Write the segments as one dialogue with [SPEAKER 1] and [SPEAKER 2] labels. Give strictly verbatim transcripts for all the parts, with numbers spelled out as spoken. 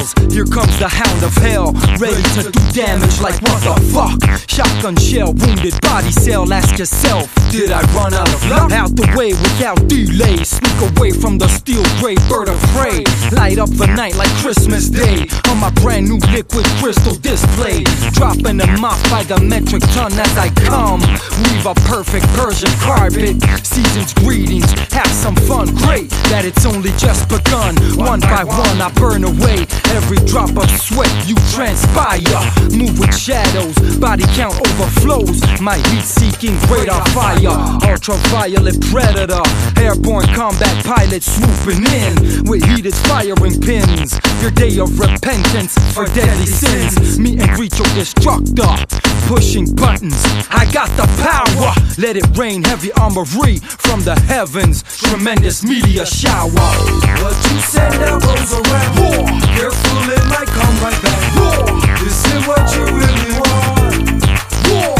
[SPEAKER 1] balls. Here comes the hound of hell, ready to do damage like what the fuck. Shotgun shell, wounded body cell. Ask yourself, did I run out of luck? Out the way without delay, sneak away from the steel gray bird of prey. Light up the night like Christmas Day on my brand new liquid crystal display. Dropping them off by the metric ton as I come. Weave a perfect Persian carpet. Season's greetings, have some fun. Great that it's only just begun. One by one I burn away every drop of sweat you transpire. Move with shadows, body count overflows. My heat-seeking radar fire, ultraviolet predator, airborne combat pilot swooping in with heated firing pins. Your day of repentance for deadly sins. Meet and greet your destructor, pushing buttons. I got the power. Let it rain heavy armory from the heavens. Tremendous meteor shower.
[SPEAKER 2] What you said now goes around. War. Careful, it might come right back. War. This is what you really want. War.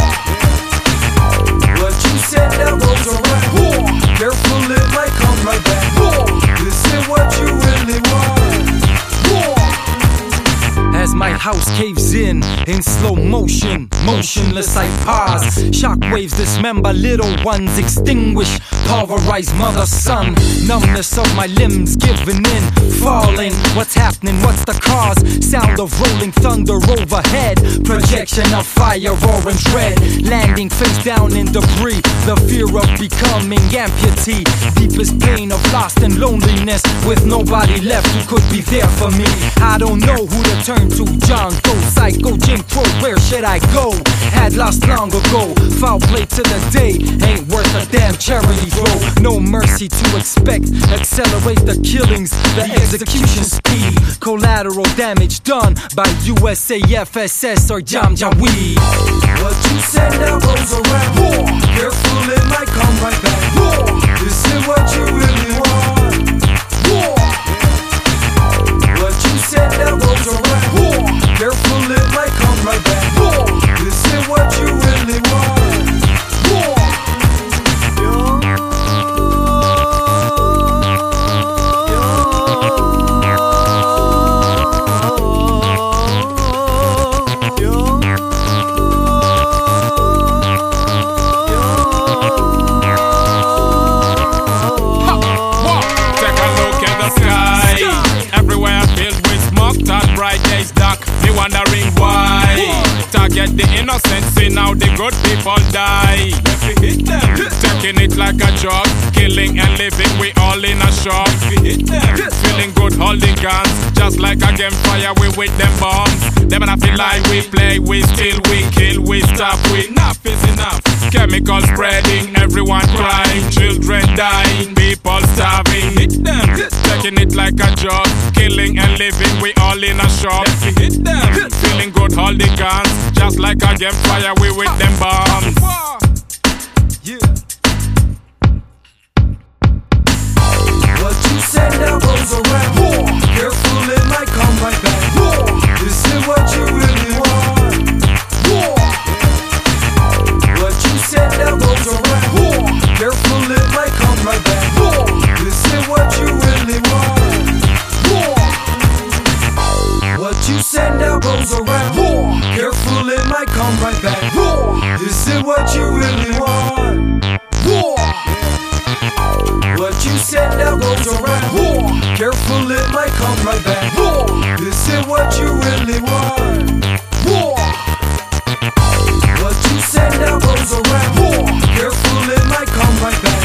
[SPEAKER 2] What you said now goes around. War. Careful, it might come right back. War. This is what you really want. War.
[SPEAKER 1] As my house caves in, in slow motion, motionless I pause. Shockwaves dismember little ones, extinguish, pulverize mother, son. Numbness of my limbs giving in, falling. What's happening, what's the cause? Sound of rolling thunder overhead. Projection of fire, orange red. Landing face down in debris. The fear of becoming amputee. Deepest pain of lost and loneliness, with nobody left who could be there for me. I don't know who to turn to. John Doe, Psycho, Jim Crow, where should I go? Had lost long ago. Foul play to the day, ain't worth a damn charity throw. No mercy to expect, accelerate the killings, the execution speed. Collateral damage done by U S A F S S or Janjaweed.
[SPEAKER 2] What you said now goes around. War. Careful, it might come right back. War. This is what you really want. War. What you said now goes around. War. Careful, it might come right back. War. This is what you really want. War.
[SPEAKER 3] Wondering why. Target the innocent, see now the good people die. Hit them. Taking it like a job, killing and living, we all in a shop. Hit them. Feeling good holding guns, just like a game fire, we with them bombs. Them and I feel like we play, we steal, we kill, we stop, we enough is enough. Chemicals spreading, everyone crying, children dying, people starving. Hit them. Taking it like a job, killing and living, we all in a shop. Hit them. Feeling good holding guns, just like a game fire, we with them bombs.
[SPEAKER 1] Yeah.
[SPEAKER 2] What you said now goes around. War. Careful, it might come right back. War. This is what you really want. War. What you said now goes around. War. Careful, it might come right back. War. This is what you really want. War. What you said now goes around. War. Careful, it might come right back. War. This is what you really want. War. What you said now goes around. War. Careful, it might come right back. War. This is what you really want. War. What you said now goes around. War. Careful, it might come right back.